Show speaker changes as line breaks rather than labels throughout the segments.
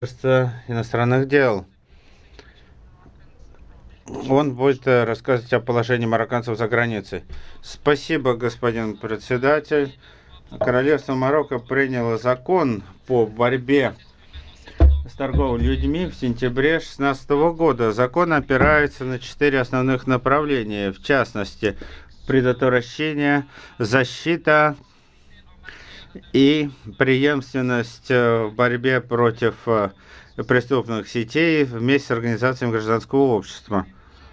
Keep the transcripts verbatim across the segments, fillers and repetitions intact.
Министерства иностранных дел. Он будет э, рассказывать о положении марокканцев за границей. Спасибо, господин председатель. Королевство Марокко приняло закон по борьбе с торговлей людьми в сентябре две тысячи шестнадцатого года. Закон опирается на четыре основных направления, в частности, предотвращение, защита и преемственность э, в борьбе против э, преступных сетей вместе с организациями гражданского общества.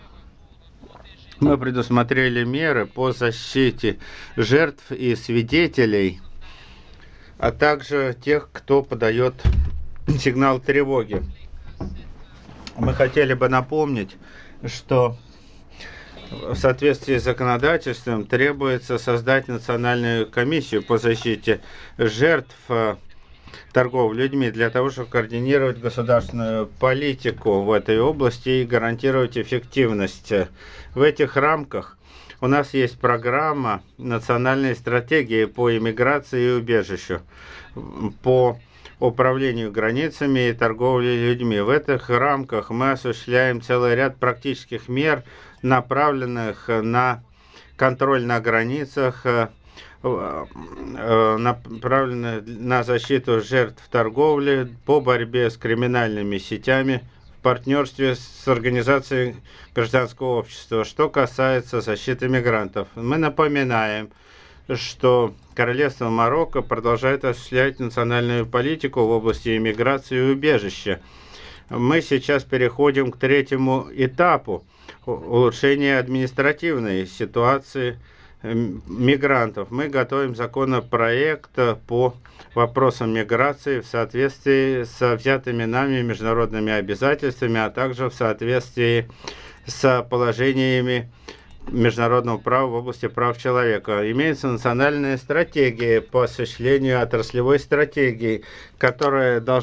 Мы предусмотрели меры по защите жертв и свидетелей, а также тех, кто подает сигнал тревоги. Мы хотели бы напомнить, что в соответствии с законодательством требуется создать национальную комиссию по защите жертв э, торговли людьми для того, чтобы координировать государственную политику в этой области и гарантировать эффективность. В этих рамках у нас есть программа национальной стратегии по иммиграции и убежищу, по управлению границами и торговлей людьми. В этих рамках мы осуществляем целый ряд практических мер, направленных на контроль на границах, направленные на защиту жертв торговли, по борьбе с криминальными сетями в партнерстве с организацией гражданского общества. Что касается защиты мигрантов, мы напоминаем, что Королевство Марокко продолжает осуществлять национальную политику в области иммиграции и убежища. Мы сейчас переходим к третьему этапу улучшения административной ситуации мигрантов. Мы готовим законопроект по вопросам миграции в соответствии со взятыми нами международными обязательствами, а также в соответствии с положениями международного права в области прав человека. Имеется национальная стратегия по осуществлению отраслевой стратегии, которая должна